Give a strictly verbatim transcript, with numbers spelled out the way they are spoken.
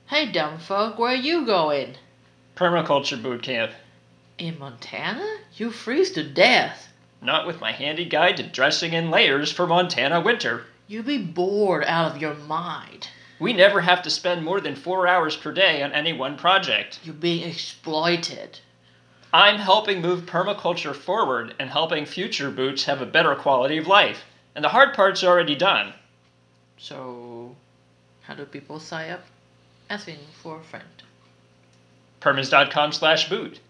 Hey, dumb folk, where you going? Permaculture boot camp. In Montana? You freeze to death. Not with my handy guide to dressing in layers for Montana winter. You be bored out of your mind. We never have to spend more than four hours per day on any one project. You're being exploited. I'm helping move permaculture forward and helping future boots have a better quality of life. And the hard part's already done. So, how do people sign up? Asking for a friend. Permas.com slash boot.